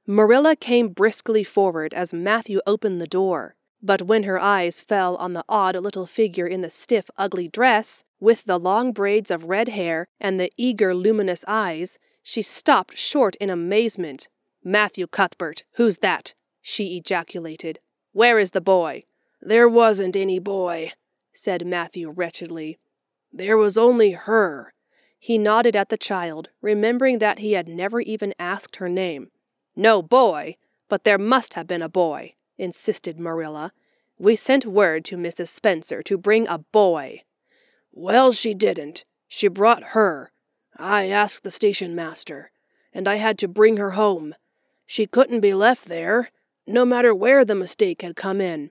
Marilla came briskly forward as Matthew opened the door, but when her eyes fell on the odd little figure in the stiff, ugly dress, with the long braids of red hair and the eager, luminous eyes, she stopped short in amazement. "Matthew Cuthbert, who's that?" she ejaculated. "Where is the boy?" "There wasn't any boy," said Matthew wretchedly. "There was only her." He nodded at the child, remembering that he had never even asked her name. "No boy, but there must have been a boy," insisted Marilla. "We sent word to Mrs. Spencer to bring a boy." "Well, she didn't. She brought her. I asked the station master, and I had to bring her home. She couldn't be left there, no matter where the mistake had come in."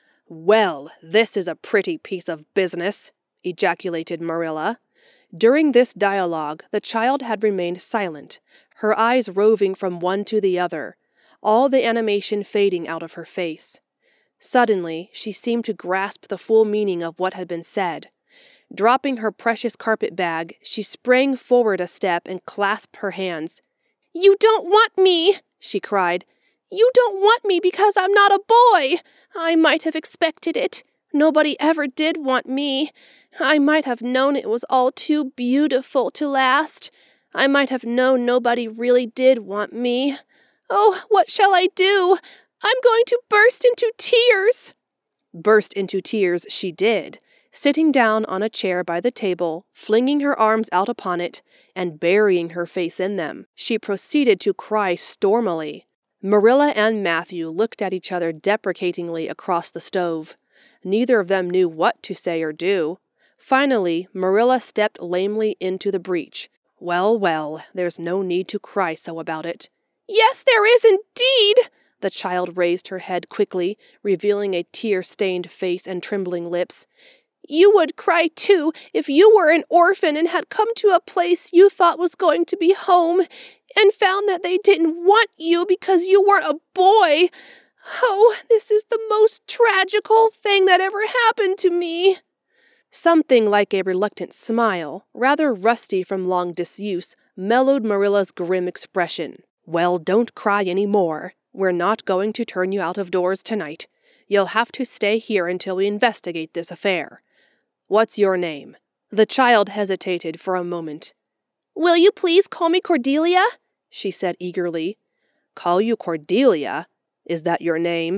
"Well, this is a pretty piece of business," ejaculated Marilla. During this dialogue, the child had remained silent, her eyes roving from one to the other, all the animation fading out of her face. Suddenly, she seemed to grasp the full meaning of what had been said. Dropping her precious carpet bag, she sprang forward a step and clasped her hands. "You don't want me!" she cried. "You don't want me because I'm not a boy! I might have expected it. Nobody ever did want me. I might have known it was all too beautiful to last. I might have known nobody really did want me. Oh, what shall I do? I'm going to burst into tears." Burst into tears she did, sitting down on a chair by the table, flinging her arms out upon it, and burying her face in them. She proceeded to cry stormily. Marilla and Matthew looked at each other deprecatingly across the stove. Neither of them knew what to say or do. Finally, Marilla stepped lamely into the breach. Well, there's no need to cry so about it." "Yes, there is indeed!" The child raised her head quickly, revealing a tear-stained face and trembling lips. "You would cry too if you were an orphan and had come to a place you thought was going to be home, and found that they didn't want you because you weren't a boy. Oh, this is the most tragical thing that ever happened to me." Something like a reluctant smile, rather rusty from long disuse, mellowed Marilla's grim expression. "Well, don't cry any more. We're not going to turn you out of doors tonight. You'll have to stay here until we investigate this affair. What's your name?" The child hesitated for a moment. "Will you please call me Cordelia?" she said eagerly. "Call you Cordelia? Is that your name?"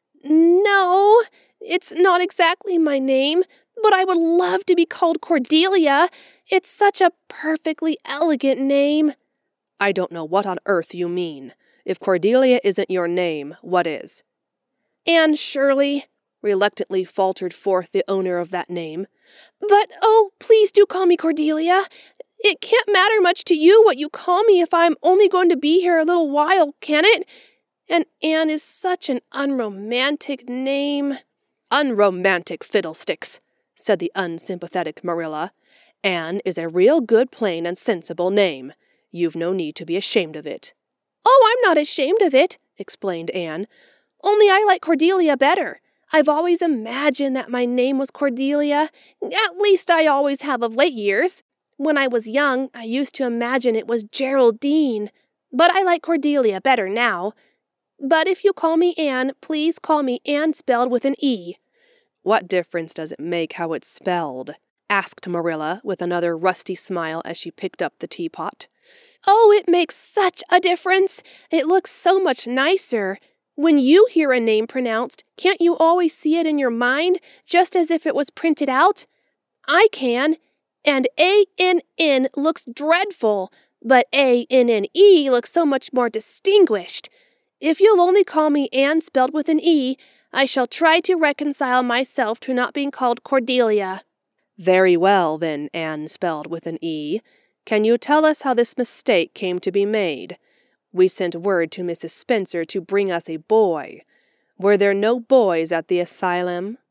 "No, it's not exactly my name, but I would love to be called Cordelia. It's such a perfectly elegant name." "I don't know what on earth you mean. If Cordelia isn't your name, what is?" "Anne Shirley," reluctantly faltered forth the owner of that name. "But, oh, please do call me Cordelia. It can't matter much to you what you call me if I'm only going to be here a little while, can it? And Anne is such an unromantic name." "Unromantic fiddlesticks," said the unsympathetic Marilla. "Anne is a real good, plain, and sensible name. You've no need to be ashamed of it." "Oh, I'm not ashamed of it," explained Anne. "Only I like Cordelia better. I've always imagined that my name was Cordelia. At least I always have of late years. When I was young, I used to imagine it was Geraldine. But I like Cordelia better now. But if you call me Anne, please call me Anne spelled with an E." "What difference does it make how it's spelled?" asked Marilla with another rusty smile as she picked up the teapot. "Oh, it makes such a difference. It looks so much nicer. When you hear a name pronounced, can't you always see it in your mind, just as if it was printed out? I can. And A-N-N looks dreadful, but A-N-N-E looks so much more distinguished. If you'll only call me Anne spelled with an E, I shall try to reconcile myself to not being called Cordelia." "Very well, then, Anne spelled with an E. Can you tell us how this mistake came to be made? We sent word to Mrs. Spencer to bring us a boy. Were there no boys at the asylum?"